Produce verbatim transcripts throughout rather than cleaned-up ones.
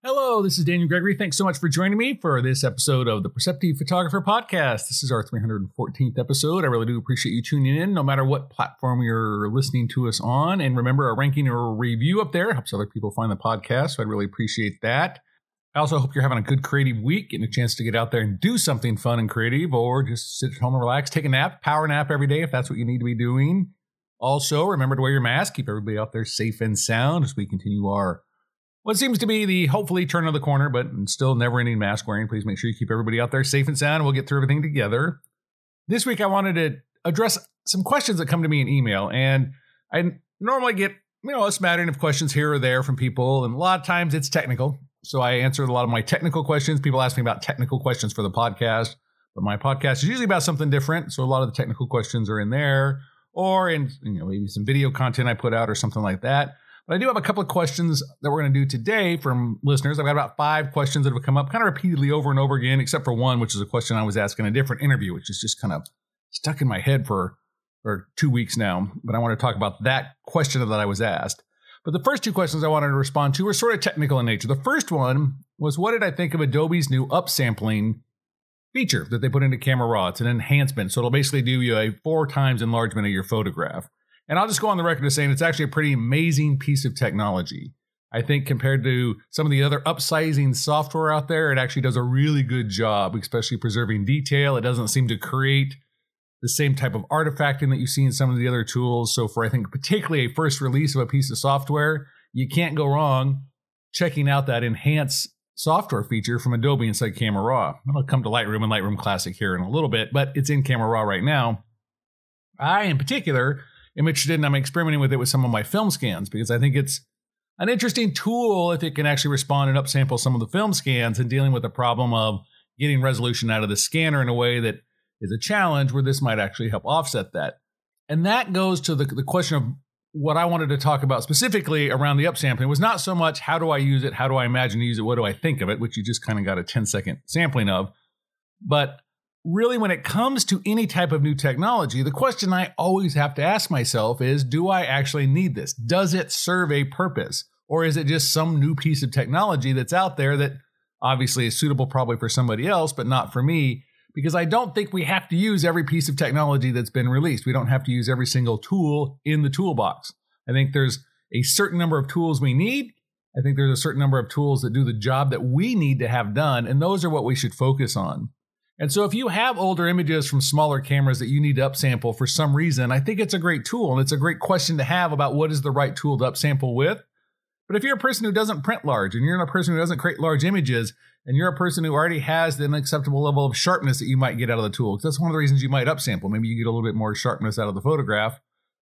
Hello, this is Daniel Gregory. Thanks so much for joining me for this episode of the Perceptive Photographer Podcast. This is our three hundred fourteenth episode. I really do appreciate you tuning in, no matter what platform you're listening to us on. And remember, a ranking or a review up there helps other people find the podcast, so I'd really appreciate that. I also hope you're having a good creative week, getting a chance to get out there and do something fun and creative, or just sit at home and relax, take a nap, power nap every day if that's what you need to be doing. Also, remember to wear your mask, keep everybody out there safe and sound as we continue our what seems to be the hopefully turn of the corner, but still never-ending mask wearing. Please make sure you keep everybody out there safe and sound. We'll get through everything together. This week, I wanted to address some questions that come to me in email, and I normally get, you know, a smattering of questions here or there from people, and a lot of times it's technical. So I answer a lot of my technical questions. People ask me about technical questions for the podcast, but my podcast is usually about something different. So a lot of the technical questions are in there, or in, you know, maybe some video content I put out or something like that. But I do have a couple of questions that we're going to do today from listeners. I've got about five questions that have come up kind of repeatedly over and over again, except for one, which is a question I was asked in a different interview, which is just kind of stuck in my head for, for two weeks now. But I want to talk about that question that I was asked. But the first two questions I wanted to respond to were sort of technical in nature. The first one was, what did I think of Adobe's new upsampling feature that they put into Camera Raw? It's an enhancement. So it'll basically do you a four times enlargement of your photograph. And I'll just go on the record as saying it's actually a pretty amazing piece of technology. I think compared to some of the other upsizing software out there, it actually does a really good job, especially preserving detail. It doesn't seem to create the same type of artifacting that you see in some of the other tools. So for, I think, particularly a first release of a piece of software, you can't go wrong checking out that enhanced software feature from Adobe inside Camera Raw. I'll come to Lightroom and Lightroom Classic here in a little bit, but it's in Camera Raw right now. I, in particular, I'm interested and I'm experimenting with it with some of my film scans because I think it's an interesting tool if it can actually respond and upsample some of the film scans and dealing with the problem of getting resolution out of the scanner in a way that is a challenge where this might actually help offset that. And that goes to the, the question of what I wanted to talk about specifically around the upsampling was not so much how do I use it, how do I imagine to use it, what do I think of it, which you just kind of got a ten second sampling of, but really, when it comes to any type of new technology, the question I always have to ask myself is, do I actually need this? Does it serve a purpose? Or is it just some new piece of technology that's out there that obviously is suitable probably for somebody else, but not for me? Because I don't think we have to use every piece of technology that's been released. We don't have to use every single tool in the toolbox. I think there's a certain number of tools we need. I think there's a certain number of tools that do the job that we need to have done, and those are what we should focus on. And so if you have older images from smaller cameras that you need to upsample for some reason, I think it's a great tool. And it's a great question to have about what is the right tool to upsample with. But if you're a person who doesn't print large and you're a person who doesn't create large images and you're a person who already has an acceptable level of sharpness that you might get out of the tool, because that's one of the reasons you might upsample. Maybe you get a little bit more sharpness out of the photograph.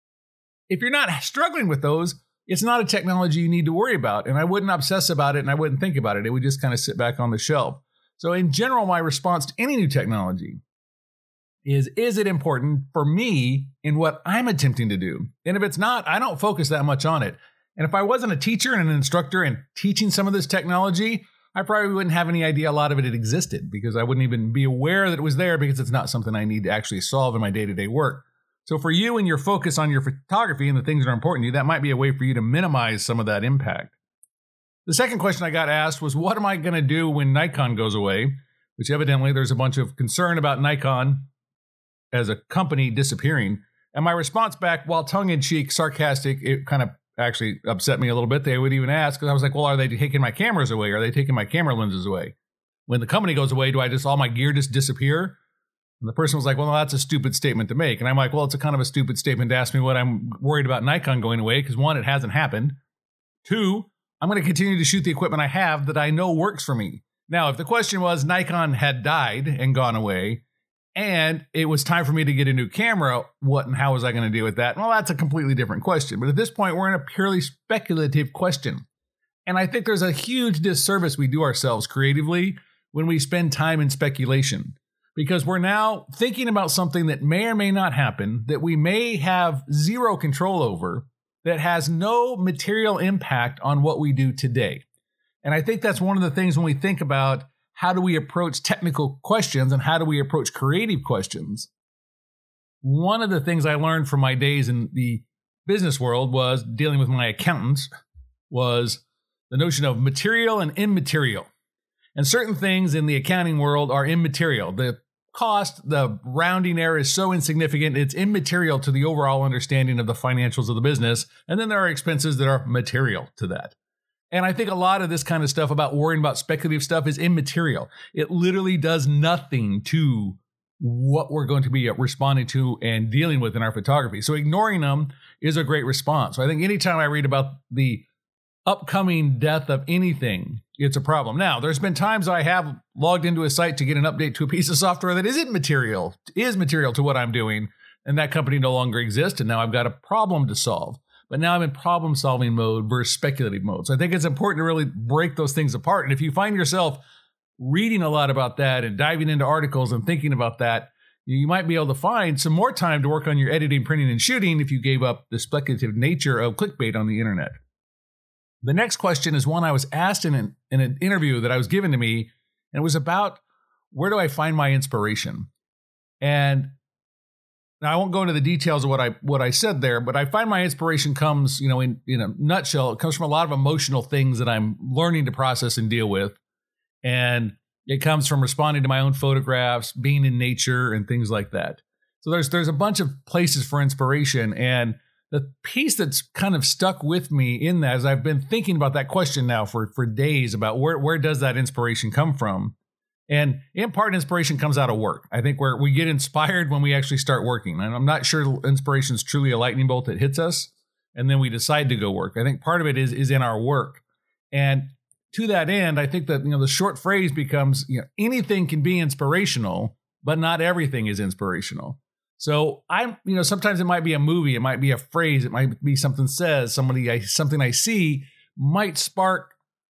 If you're not struggling with those, it's not a technology you need to worry about. And I wouldn't obsess about it and I wouldn't think about it. It would just kind of sit back on the shelf. So in general, my response to any new technology is, is it important for me in what I'm attempting to do? And if it's not, I don't focus that much on it. And if I wasn't a teacher and an instructor and teaching some of this technology, I probably wouldn't have any idea a lot of it existed because I wouldn't even be aware that it was there because it's not something I need to actually solve in my day-to-day work. So for you and your focus on your photography and the things that are important to you, that might be a way for you to minimize some of that impact. The second question I got asked was, what am I going to do when Nikon goes away? Which evidently there's a bunch of concern about Nikon as a company disappearing. And my response back, while tongue-in-cheek, sarcastic, it kind of actually upset me a little bit. They would even ask, because I was like, well, are they taking my cameras away? Are they taking my camera lenses away? When the company goes away, do I just, all my gear just disappear? And the person was like, well, no, that's a stupid statement to make. And I'm like, well, it's a kind of a stupid statement to ask me what I'm worried about Nikon going away, because one, it hasn't happened. Two, I'm going to continue to shoot the equipment I have that I know works for me. Now, if the question was Nikon had died and gone away, and it was time for me to get a new camera, what and how was I going to deal with that? Well, that's a completely different question. But at this point, we're in a purely speculative question. And I think there's a huge disservice we do ourselves creatively when we spend time in speculation. Because we're now thinking about something that may or may not happen, that we may have zero control over, that has no material impact on what we do today. And I think that's one of the things when we think about how do we approach technical questions and how do we approach creative questions. One of the things I learned from my days in the business world was dealing with my accountants was the notion of material and immaterial. And certain things in the accounting world are immaterial. The cost, the rounding error is so insignificant, it's immaterial to the overall understanding of the financials of the business. And then there are expenses that are material to that. And I think a lot of this kind of stuff about worrying about speculative stuff is immaterial. It literally does nothing to what we're going to be responding to and dealing with in our photography. So ignoring them is a great response. So I think anytime I read about the upcoming death of anything, it's a problem. Now, there's been times I have logged into a site to get an update to a piece of software that isn't material, is material to what I'm doing, and that company no longer exists, and now I've got a problem to solve. But now I'm in problem-solving mode versus speculative mode. So I think it's important to really break those things apart. And if you find yourself reading a lot about that and diving into articles and thinking about that, you might be able to find some more time to work on your editing, printing, and shooting if you gave up the speculative nature of clickbait on the internet. The next question is one I was asked in an, in an interview that I was given to me, and it was about where do I find my inspiration? And now I won't go into the details of what I what I said there, but I find my inspiration comes, you know, in, in a nutshell, it comes from a lot of emotional things that I'm learning to process and deal with. And it comes from responding to my own photographs, being in nature, and things like that. So there's there's a bunch of places for inspiration. And the piece that's kind of stuck with me in that is I've been thinking about that question now for, for days about where, where does that inspiration come from? And in part, inspiration comes out of work. I think where we get inspired when we actually start working. And I'm not sure inspiration is truly a lightning bolt that hits us and then we decide to go work. I think part of it is, is in our work. And to that end, I think that, you know, the short phrase becomes, you know, anything can be inspirational, but not everything is inspirational. So I'm, you know, sometimes it might be a movie, it might be a phrase, it might be something says, somebody, I, something I see might spark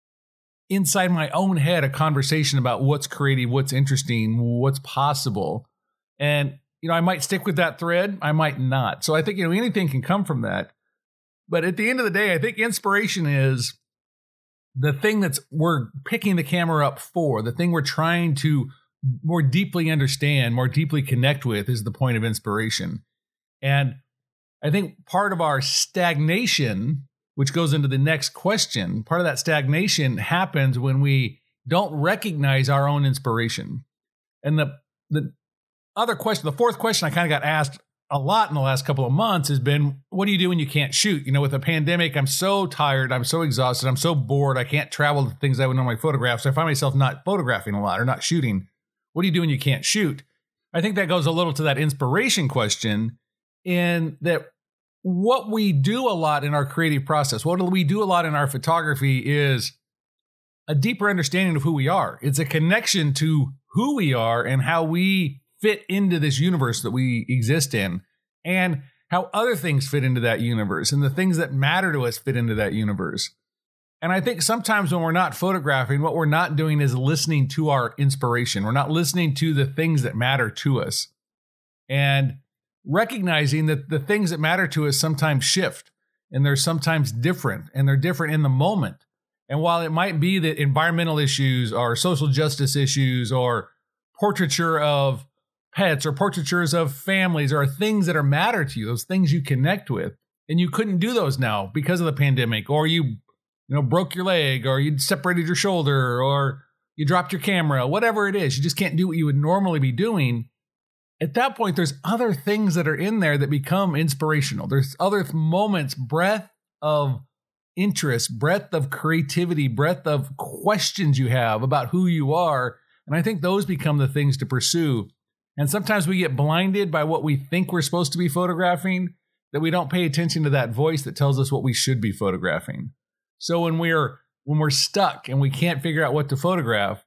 inside my own head a conversation about what's creative, what's interesting, what's possible. And, you know, I might stick with that thread, I might not. So I think, you know, anything can come from that. But at the end of the day, I think inspiration is the thing that's we're picking the camera up for, the thing we're trying to more deeply understand, more deeply connect with is the point of inspiration. And I think part of our stagnation, which goes into the next question, part of that stagnation happens when we don't recognize our own inspiration. And the the other question, the fourth question I kind of got asked a lot in the last couple of months has been, what do you do when you can't shoot? You know, with the pandemic, I'm so tired, I'm so exhausted, I'm so bored, I can't travel to things I would normally photograph. So I find myself not photographing a lot or not shooting. What do you do when you can't shoot? I think that goes a little to that inspiration question, in that what we do a lot in our creative process, what we do a lot in our photography is a deeper understanding of who we are. It's a connection to who we are and how we fit into this universe that we exist in, and how other things fit into that universe, and the things that matter to us fit into that universe. And I think sometimes when we're not photographing, what we're not doing is listening to our inspiration. We're not listening to the things that matter to us, and recognizing that the things that matter to us sometimes shift, and they're sometimes different, and they're different in the moment. And while it might be that environmental issues or social justice issues or portraiture of pets or portraitures of families are things that are matter to you, those things you connect with, and you couldn't do those now because of the pandemic, or you you know, broke your leg, or you separated your shoulder, or you dropped your camera, whatever it is, you just can't do what you would normally be doing. At that point, there's other things that are in there that become inspirational. There's other moments, breadth of interest, breadth of creativity, breadth of questions you have about who you are. And I think those become the things to pursue. And sometimes we get blinded by what we think we're supposed to be photographing, that we don't pay attention to that voice that tells us what we should be photographing. So when we're when we're stuck and we can't figure out what to photograph,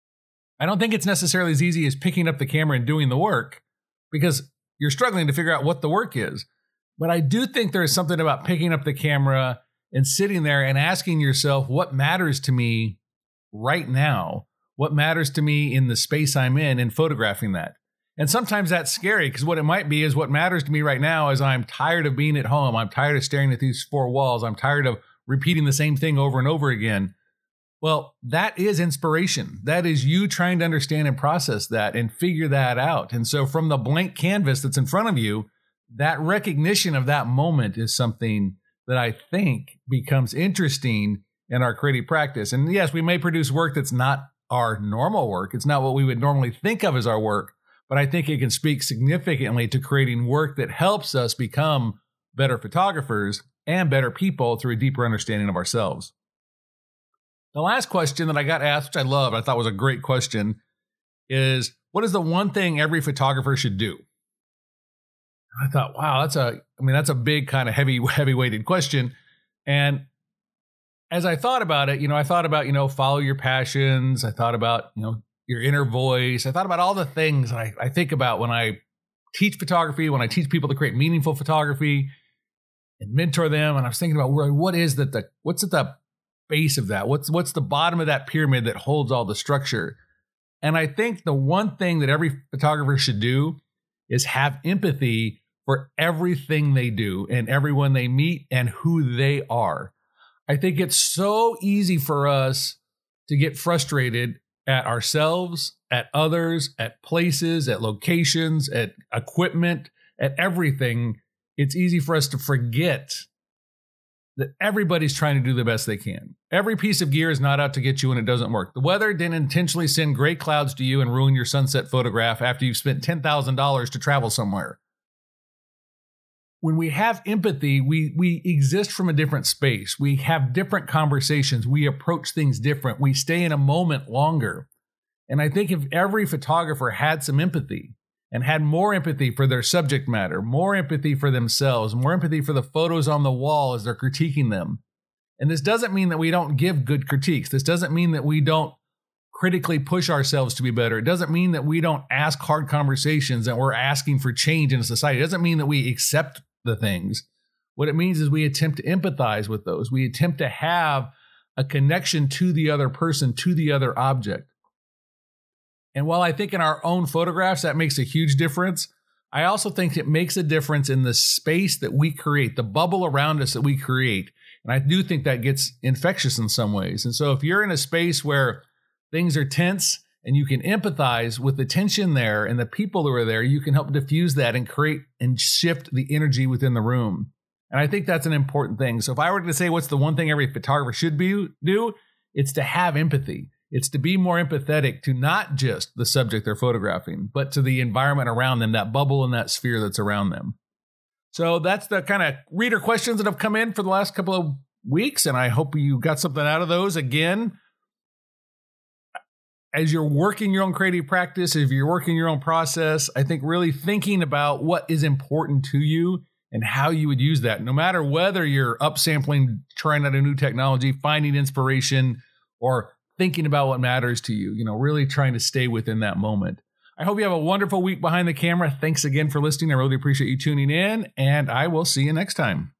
I don't think it's necessarily as easy as picking up the camera and doing the work, because you're struggling to figure out what the work is. But I do think there is something about picking up the camera and sitting there and asking yourself, what matters to me right now? What matters to me in the space I'm in, and photographing that. And sometimes that's scary, because what it might be is what matters to me right now is I'm tired of being at home. I'm tired of staring at these four walls. I'm tired of repeating the same thing over and over again. Well, that is inspiration. That is you trying to understand and process that and figure that out. And so from the blank canvas that's in front of you, that recognition of that moment is something that I think becomes interesting in our creative practice. And yes, we may produce work that's not our normal work. It's not what we would normally think of as our work, but I think it can speak significantly to creating work that helps us become better photographers and better people through a deeper understanding of ourselves. The last question that I got asked, which I love, I thought was a great question, is what is the one thing every photographer should do? I thought, wow, that's a, I mean, that's a big kind of heavy, heavy weighted question. And as I thought about it, you know, I thought about, you know, follow your passions. I thought about, you know, your inner voice. I thought about all the things I, I think about when I teach photography, when I teach people to create meaningful photography and mentor them. And I was thinking about where, what is that, the, what's at the base of that? What's, what's the bottom of that pyramid that holds all the structure? And I think the one thing that every photographer should do is have empathy for everything they do and everyone they meet and who they are. I think it's so easy for us to get frustrated at ourselves, at others, at places, at locations, at equipment, at everything. It's easy for us to forget that everybody's trying to do the best they can. Every piece of gear is not out to get you when it doesn't work. The weather didn't intentionally send gray clouds to you and ruin your sunset photograph after you've spent ten thousand dollars to travel somewhere. When we have empathy, we we exist from a different space. We have different conversations. We approach things different. We stay in a moment longer. And I think if every photographer had some empathy and had more empathy for their subject matter, more empathy for themselves, more empathy for the photos on the wall as they're critiquing them. And this doesn't mean that we don't give good critiques. This doesn't mean that we don't critically push ourselves to be better. It doesn't mean that we don't ask hard conversations and we're asking for change in society. It doesn't mean that we accept the things. What it means is we attempt to empathize with those. We attempt to have a connection to the other person, to the other object. And while I think in our own photographs that makes a huge difference, I also think it makes a difference in the space that we create, the bubble around us that we create. And I do think that gets infectious in some ways. And so if you're in a space where things are tense and you can empathize with the tension there and the people who are there, you can help diffuse that and create and shift the energy within the room. And I think that's an important thing. So if I were to say what's the one thing every photographer should be, do, it's to have empathy. It's to be more empathetic to not just the subject they're photographing, but to the environment around them, that bubble and that sphere that's around them. So that's the kind of reader questions that have come in for the last couple of weeks, and I hope you got something out of those. Again, as you're working your own creative practice, if you're working your own process, I think really thinking about what is important to you and how you would use that, no matter whether you're upsampling, trying out a new technology, finding inspiration, or thinking about what matters to you, you know, really trying to stay within that moment. I hope you have a wonderful week behind the camera. Thanks again for listening. I really appreciate you tuning in, and I will see you next time.